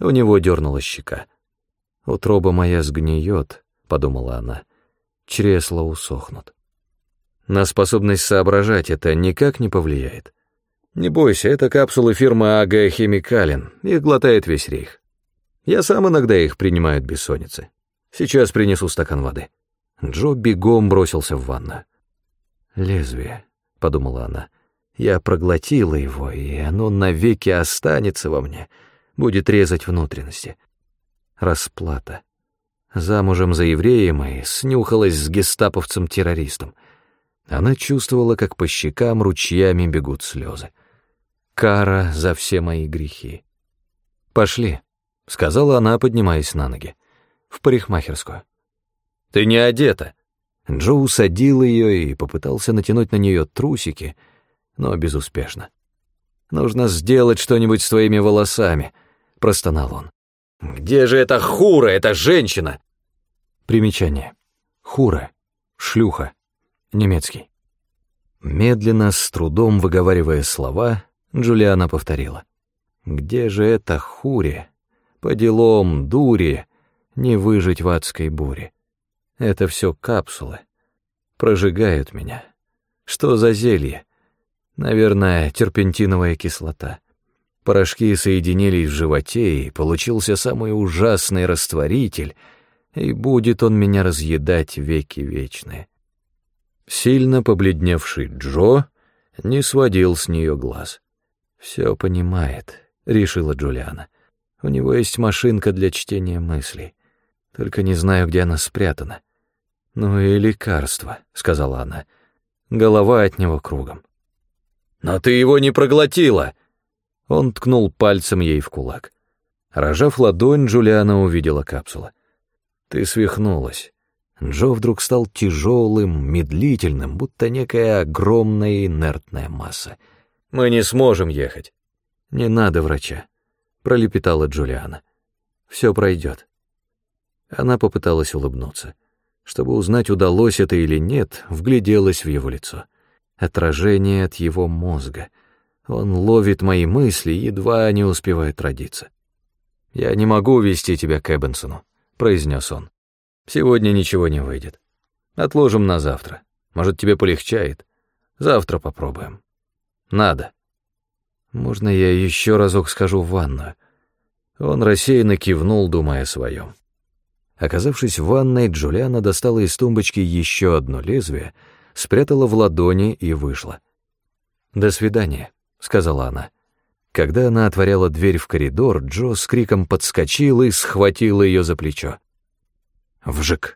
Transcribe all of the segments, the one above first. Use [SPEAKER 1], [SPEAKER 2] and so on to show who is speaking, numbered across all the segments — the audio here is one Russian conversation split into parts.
[SPEAKER 1] У него дернулась щека. «Утроба моя сгниет», — подумала она, — «чресла усохнут». На способность соображать это никак не повлияет. Не бойся, это капсулы фирмы АГ Химикалин, их глотает весь рейх. Я сам иногда их принимаю от бессонницы. Сейчас принесу стакан воды. Джо бегом бросился в ванну. «Лезвие», — подумала она, — «я проглотила его, и оно навеки останется во мне, будет резать внутренности. Расплата. Замужем за евреем и снюхалась с гестаповцем-террористом. Она чувствовала, как по щекам ручьями бегут слезы. Кара за все мои грехи. «Пошли», — сказала она, поднимаясь на ноги, — «в парикмахерскую». «Ты не одета». Джо усадил ее и попытался натянуть на нее трусики, но безуспешно. «Нужно сделать что-нибудь с твоими волосами», — простонал он. «Где же эта хура, эта женщина?» Примечание. Хура. Шлюха. Немецкий. Медленно, с трудом выговаривая слова, Джулиана повторила. «Где же эта хуре? По делам, дури, не выжить в адской буре. Это все капсулы. Прожигают меня. Что за зелье? Наверное, терпентиновая кислота. Порошки соединились в животе, и получился самый ужасный растворитель, и будет он меня разъедать веки вечные». Сильно побледневший Джо не сводил с нее глаз. «Все понимает», — решила Джулиана. «У него есть машинка для чтения мыслей. Только не знаю, где она спрятана». «Ну и лекарство», — сказала она. «Голова от него кругом». «Но ты его не проглотила!» Он ткнул пальцем ей в кулак. Рожав ладонь, Джулиана увидела капсулу. «Ты свихнулась». Джо вдруг стал тяжелым, медлительным, будто некая огромная инертная масса. «Мы не сможем ехать». «Не надо врача», — пролепетала Джулиана. «Все пройдет». Она попыталась улыбнуться. Чтобы узнать, удалось это или нет, вгляделась в его лицо. Отражение от его мозга. Он ловит мои мысли, едва не успевает родиться. «Я не могу вести тебя к Эббенсону», — произнес он. «Сегодня ничего не выйдет. Отложим на завтра. Может, тебе полегчает. Завтра попробуем». «Надо». «Можно я еще разок схожу в ванную?» Он рассеянно кивнул, думая о своем. Оказавшись в ванной, Джулиана достала из тумбочки еще одно лезвие, спрятала в ладони и вышла. «До свидания», — сказала она. Когда она отворяла дверь в коридор, Джо с криком подскочил и схватил ее за плечо. Вжик.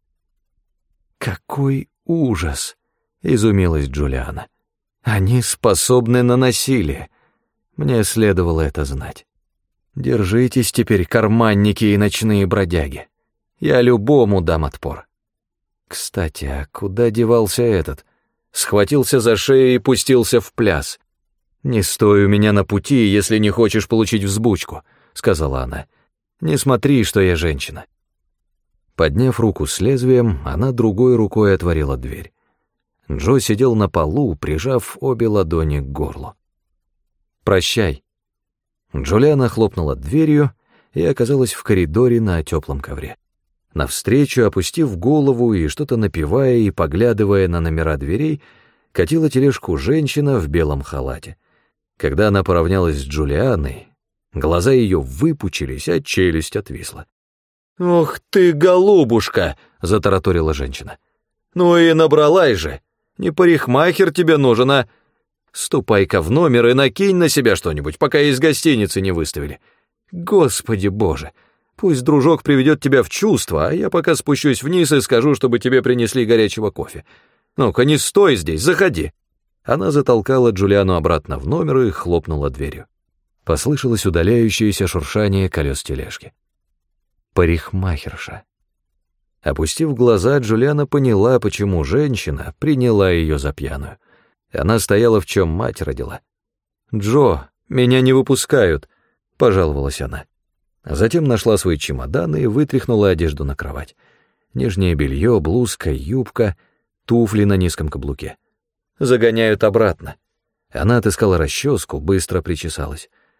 [SPEAKER 1] «Какой ужас!» — изумилась Джулиана. «Они способны на насилие. Мне следовало это знать. Держитесь теперь, карманники и ночные бродяги. Я любому дам отпор». Кстати, а куда девался этот? Схватился за шею и пустился в пляс. «Не стой у меня на пути, если не хочешь получить взбучку», — сказала она. «Не смотри, что я женщина». Подняв руку с лезвием, она другой рукой отворила дверь. Джо сидел на полу, прижав обе ладони к горлу. «Прощай». Джулиана хлопнула дверью и оказалась в коридоре на теплом ковре. Навстречу, опустив голову и что-то напевая и поглядывая на номера дверей, катила тележку женщина в белом халате. Когда она поравнялась с Джулианой, глаза ее выпучились, а челюсть отвисла. «Ох ты, голубушка!» — затараторила женщина. «Ну и набралась же! Не парикмахер тебе нужен, а... Ступай-ка в номер и накинь на себя что-нибудь, пока из гостиницы не выставили. Господи боже! Пусть дружок приведет тебя в чувство, а я пока спущусь вниз и скажу, чтобы тебе принесли горячего кофе. Ну-ка, не стой здесь, заходи!» Она затолкала Джулиану обратно в номер и хлопнула дверью. Послышалось удаляющееся шуршание колес тележки. Парикмахерша. Опустив глаза, Джулиана поняла, почему женщина приняла ее за пьяную. Она стояла, в чем мать родила. «Джо, меня не выпускают», — пожаловалась она. Затем нашла свой чемодан и вытряхнула одежду на кровать. Нижнее белье, блузка, юбка, туфли на низком каблуке. «Загоняют обратно». Она отыскала расческу, быстро причесалась.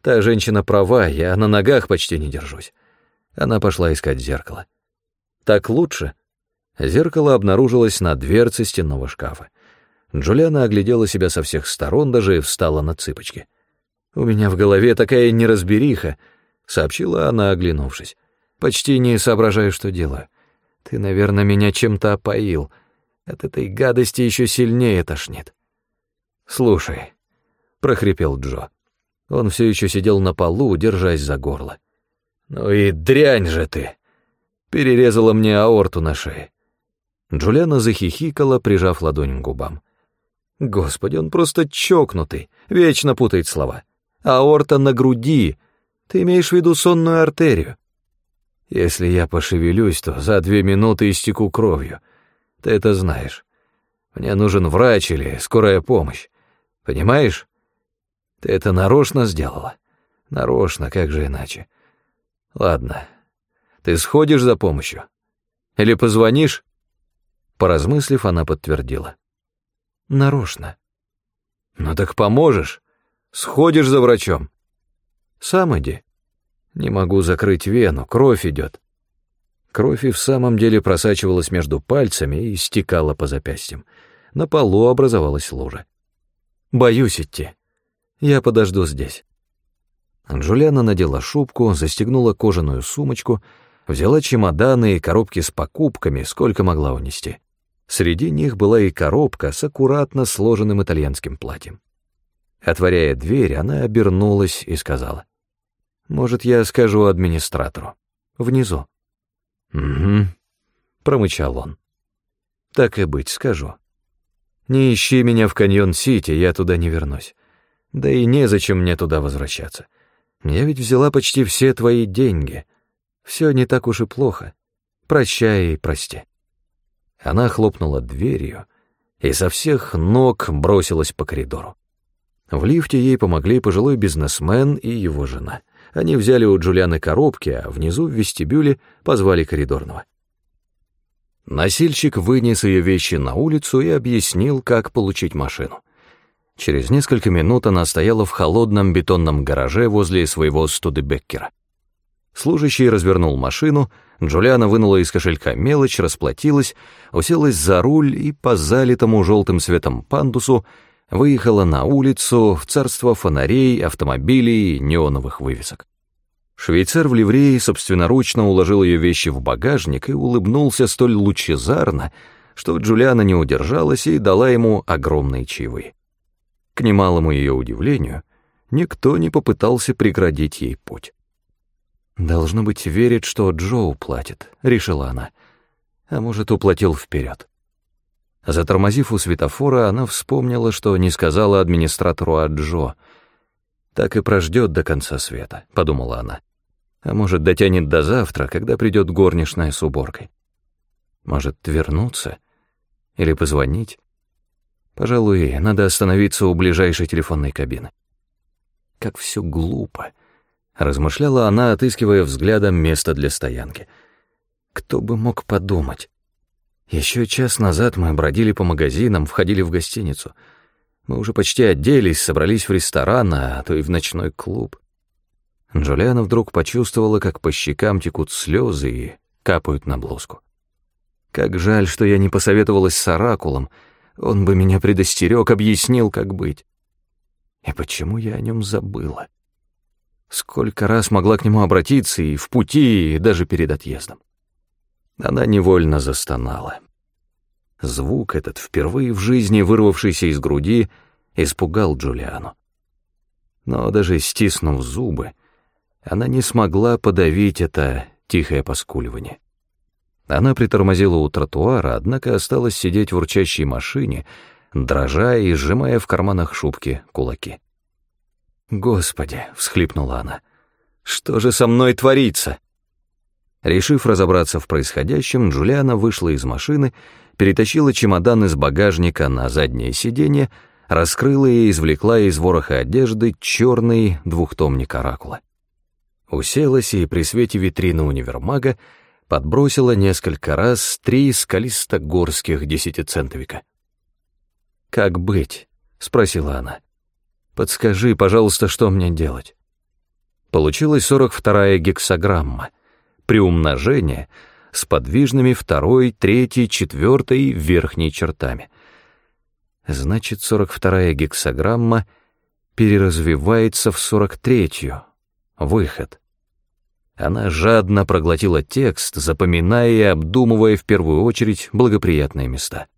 [SPEAKER 1] Та женщина права, я на ногах почти не держусь. Она пошла искать зеркало. Так лучше? Зеркало обнаружилось на дверце стенного шкафа. Джулиана оглядела себя со всех сторон, даже встала на цыпочки. «У меня в голове такая неразбериха», — сообщила она, оглянувшись. «Почти не соображаю, что делаю. Ты, наверное, меня чем-то опоил. От этой гадости еще сильнее тошнит». «Слушай», — прохрипел Джо. Он все еще сидел на полу, держась за горло. «Ну и дрянь же ты! Перерезала мне аорту на шее». Джулиана захихикала, прижав ладонь к губам. «Господи, он просто чокнутый, вечно путает слова. Аорта на груди. Ты имеешь в виду сонную артерию? Если я пошевелюсь, то за 2 минуты истеку кровью. Ты это знаешь. Мне нужен врач или скорая помощь. Понимаешь? Ты это нарочно сделала? Нарочно, как же иначе? Ладно, ты сходишь за помощью? Или позвонишь?» Поразмыслив, она подтвердила. «Нарочно». «Ну так поможешь? Сходишь за врачом?» «Сам иди». «Не могу закрыть вену, кровь идет». Кровь и в самом деле просачивалась между пальцами и стекала по запястьям. На полу образовалась лужа. «Боюсь идти. Я подожду здесь». Джулиана надела шубку, застегнула кожаную сумочку, взяла чемоданы и коробки с покупками, сколько могла унести. Среди них была и коробка с аккуратно сложенным итальянским платьем. Отворяя дверь, она обернулась и сказала: «Может, я скажу администратору? Внизу». «Угу», — промычал он. «Так и быть, скажу. Не ищи меня в Каньон-Сити, я туда не вернусь. Да и незачем мне туда возвращаться. Я ведь взяла почти все твои деньги. Все не так уж и плохо. Прощай и прости». Она хлопнула дверью и со всех ног бросилась по коридору. В лифте ей помогли пожилой бизнесмен и его жена. Они взяли у Джулианы коробки, а внизу в вестибюле позвали коридорного. Носильщик вынес ее вещи на улицу и объяснил, как получить машину. Через несколько минут она стояла в холодном бетонном гараже возле своего Студебеккера. Служащий развернул машину, Джулиана вынула из кошелька мелочь, расплатилась, уселась за руль и по залитому желтым светом пандусу выехала на улицу в царство фонарей, автомобилей и неоновых вывесок. Швейцар в ливрее собственноручно уложил ее вещи в багажник и улыбнулся столь лучезарно, что Джулиана не удержалась и дала ему огромные чаевые. К немалому ее удивлению, никто не попытался преградить ей путь. «Должно быть, верит, что Джо уплатит», — решила она. «А может, уплатил вперед». Затормозив у светофора, она вспомнила, что не сказала администратору о Джо. «Так и прождет до конца света», — подумала она. «А может, дотянет до завтра, когда придет горничная с уборкой. Может, вернуться? Или позвонить? Пожалуй, надо остановиться у ближайшей телефонной кабины». Как все глупо, размышляла она, отыскивая взглядом место для стоянки. Кто бы мог подумать? Еще час назад мы бродили по магазинам, входили в гостиницу. Мы уже почти оделись, собрались в ресторан, а то и в ночной клуб. Джулиана вдруг почувствовала, как по щекам текут слезы и капают на блузку. Как жаль, что я не посоветовалась с Оракулом, он бы меня предостерег, объяснил, как быть. И почему я о нем забыла? Сколько раз могла к нему обратиться и в пути, и даже перед отъездом. Она невольно застонала. Звук этот, впервые в жизни вырвавшийся из груди, испугал Джулиану. Но даже стиснув зубы, она не смогла подавить это тихое поскуливание. Она притормозила у тротуара, однако осталась сидеть в урчащей машине, дрожа и сжимая в карманах шубки кулаки. «Господи!» — всхлипнула она. «Что же со мной творится?» Решив разобраться в происходящем, Джулиана вышла из машины, перетащила чемодан из багажника на заднее сиденье, раскрыла и извлекла из вороха одежды черный двухтомник Оракула. Уселась и при свете витрины универмага подбросила несколько раз 3 скалисто-горских 10-центовика. «Как быть?» — спросила она. «Подскажи, пожалуйста, что мне делать?» Получилась 42-я гексаграмма, приумножение с подвижными 2-й, 3-й, 4-й верхней чертами. Значит, 42-я гексаграмма переразвивается в 43-ю. Выход. Она жадно проглотила текст, запоминая и обдумывая в первую очередь благоприятные места.